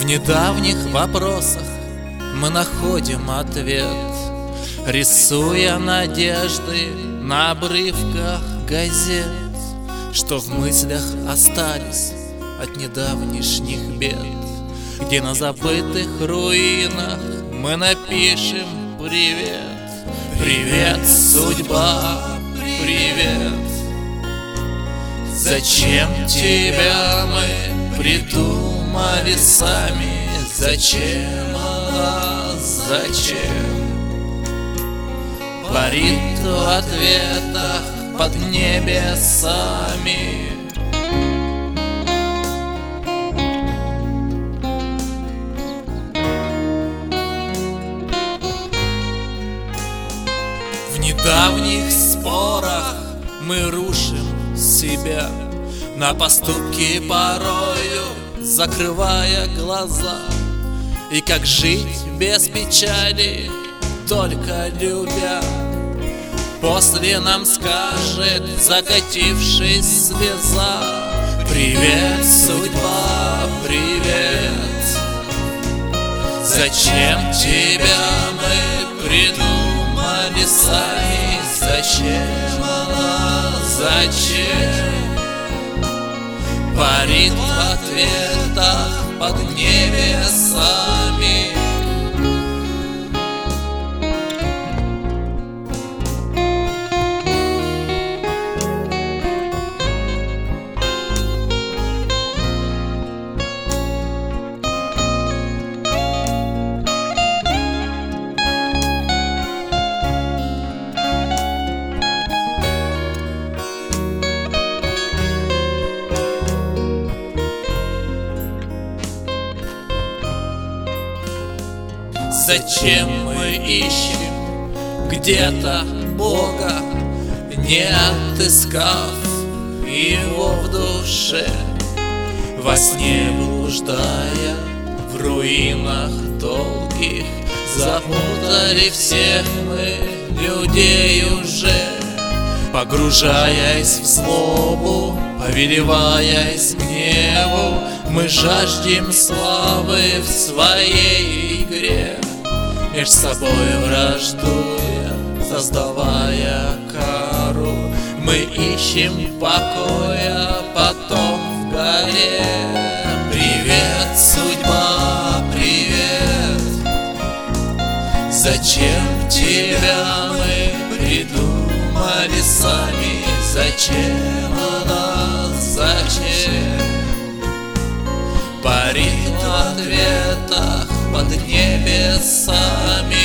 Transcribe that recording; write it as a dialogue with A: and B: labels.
A: В недавних вопросах мы находим ответ, рисуя надежды на обрывках газет, что в мыслях остались от недавнешних бед. Где на забытых руинах мы напишем привет. Привет, судьба, привет. Зачем тебя мы придумали сами? Зачем она, зачем? Парит в ответах под небесами. В недавних спорах мы рушим себя на поступки порою, закрывая глаза. И как жить без печали, только любя? После нам скажет закатившись слеза: привет, судьба, привет. Зачем тебя мы придумали сами? Зачем она, зачем? Парит в ответах под небесами. Зачем мы ищем где-то Бога, не отыскав Его в душе? Во сне блуждая в руинах долгих, запутали всех мы людей уже. Погружаясь в злобу, повелеваясь гневу, мы жаждем славы в своей игре. Меж собой враждуя, создавая кару, мы ищем покоя потом в горе. Привет, судьба, привет. Зачем тебя мы придумали сами? Зачем она, зачем? Парит в ответах под небесами.